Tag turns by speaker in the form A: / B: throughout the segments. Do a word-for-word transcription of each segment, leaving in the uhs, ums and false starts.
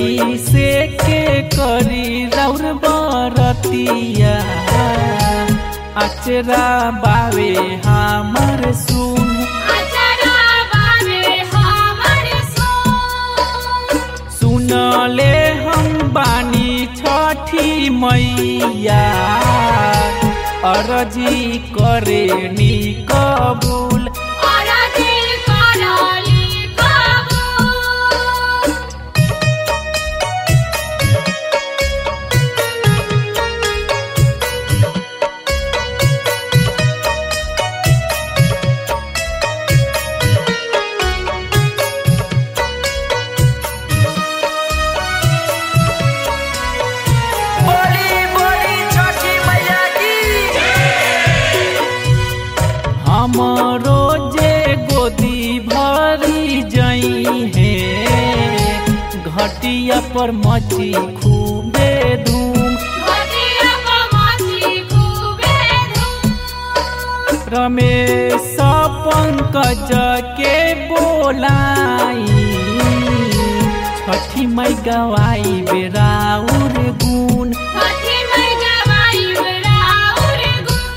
A: कैसे के करी रौर बरतिया अचरा बावे हमर सुन
B: अचरा बावे हमर सुन
A: सुनले हम बानी छठी मैया अरजी करे नी कबूल
B: अरजी करली कबूल
A: बोली बोली छठी मैया की हमरो जे गोदी भरी जई है घटिया पर मची खूबे धूम
B: घटिया पर मची खूबे धूम
A: रमेश पंकज के बोलाई छठी मई गवाई बेराउर गुण
B: छठी मई गवाई बेराउर गुण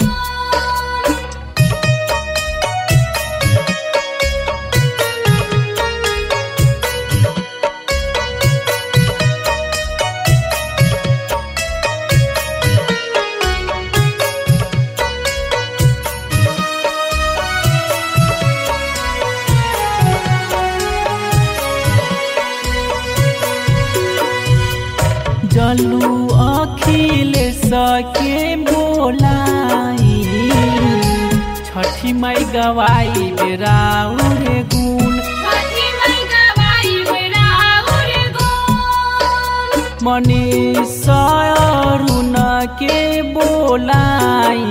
A: जलू अखिल सके बोलाई छठी मई गवाई बेराउर गुण
B: छठी मई गवाई बेराउर गुण
A: मनीष अरुण के बोलाई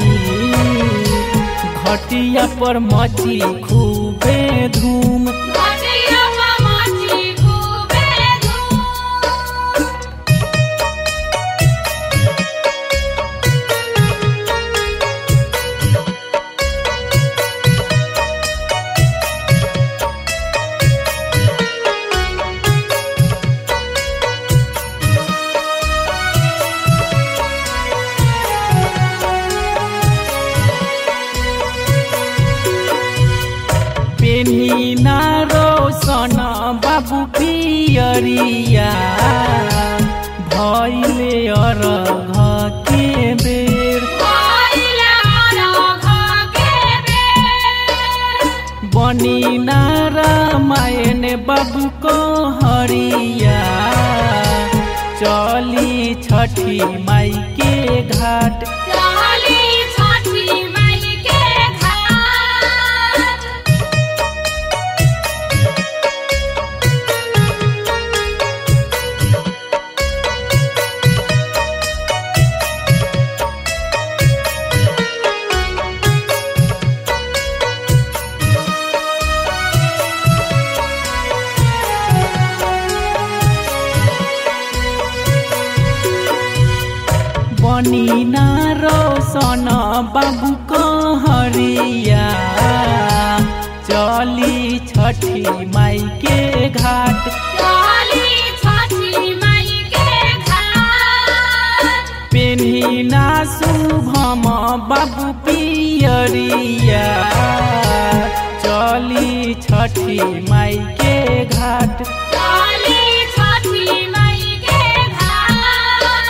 A: घटिया पर मची खूबे धूम
B: घटिया पर मची खूबे धूम
A: पेन्ही ना रोशन बाबू पियरिया भइले अरघ के बेर
B: भइले अरघ के बेर
A: बनी ना रामायण बाबू को हरिया चली छठी माई के घाट
B: चली छठी मई के घाट
A: बनी ना रोशन बाबू को हरिया चली छठी माई के घाट
B: चली छठी मई के घाट
A: पेन्ही ना शुभम बाबू पियरिया चली छठी माई के घाट
B: चली छठी मई के घाट।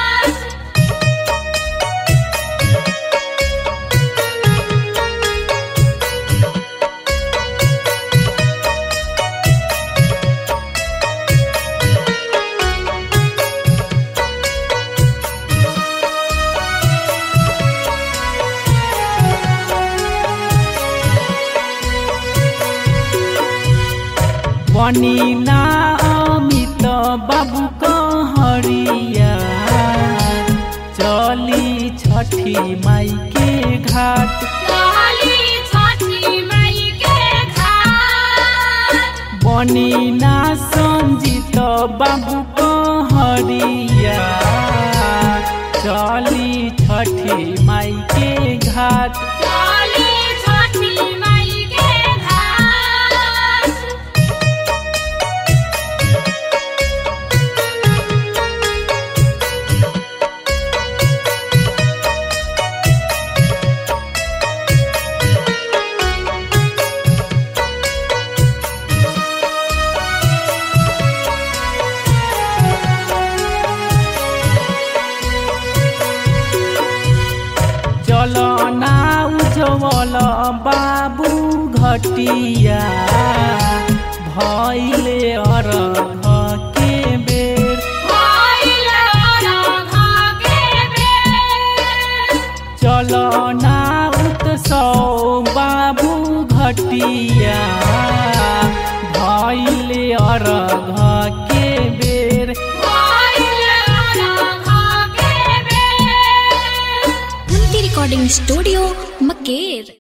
A: बनी ना अमित बाबू को हरिया चली छठी माई के घाट
B: चली छठी मई के घाट
A: बनी ना संजीत बाबू को हरिया चली छठी माई के घाट
B: चली छठी मई के घाट।
A: बाबू घटिया भइले अरघ के बेर
B: भइले अरघ के बेर
A: चल ना उत्सव बाबू घटिया भइले अरघ के बेर
B: भइले अरघ के बेर
C: रिकॉर्डिंग स्टूडियो मकेर।